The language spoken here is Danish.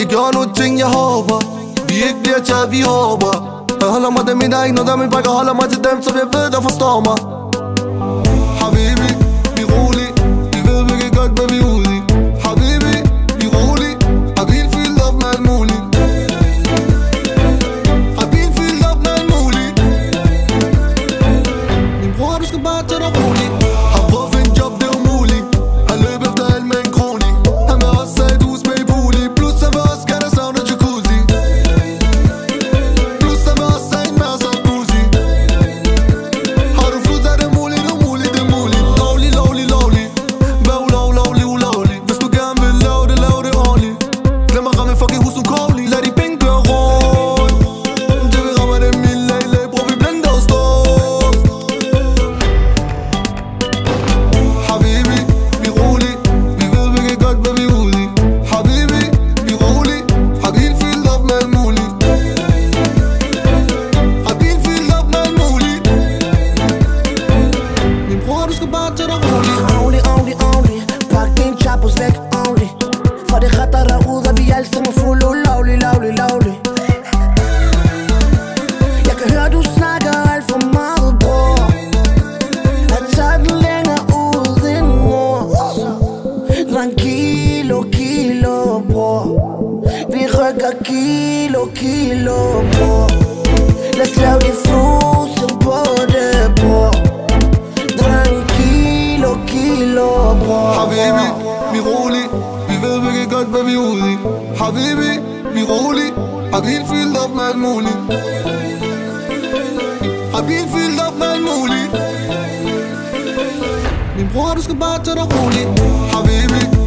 gjort nogle ting, jeg håber vi ikke bliver taget, vi håber. Jeg holder mig dem, der er ikke noget, der min brækker. Holder mig til dem, som jeg ved, der forstår mig. Habibi, vi rolig. Vi ved virkelig godt, hvad vi er ude i. Habibi, vi rolig. Har bil fyldt op med alt muligt. Har bil fyldt op med alt muligt. Min bror, du skal bare tage dig roligt. Har prøvet at finde job, det er umuligt. Har løbet efter alt med en kronik. Han vil også have et hus med i bolig. Plus han vil også gerne savne jacuzzi. Plus han vil også have en masse af pussy. Har du flus, er det muligt, umuligt, det er muligt. Lovlig, lovlig, lovlig. Hvad ulovlig, ulovlig. Hvis du gerne vil lave det ordentligt. Glem at ramme fucking hus som Kowli. Lad de penge køre rundt. Det vil ramme dem i lag, bror vi blender og står. Habibi, vi rolig. Vi ved virkelig godt, hvad vi er ude i. Habibi, vi rolig. Har bil fyldt op med alt muligt. Har bil fyldt op med alt muligt. Min bror, du skal bare tage dig roligt. Only. Pak din chappos væk, only. For det retter derude, og vi alle sammen fuld ulovlig. Jeg kan høre, du snakker alt for meget, bror. Jeg tager den længere ud end mor. Tranquilo, bror. Vi rykker kilo, bror. Lad os lave de flusen på det, bror. Tranquilo, bror. Habibi, vi rolig. Vi ved virkelig godt, hvad vi er ude i. Habibi, vi rolig. Har bil fyldt op med alt muligt. Har bil fyldt op med alt muligt. Min bror, du skal bare tage dig roligt. Habibi,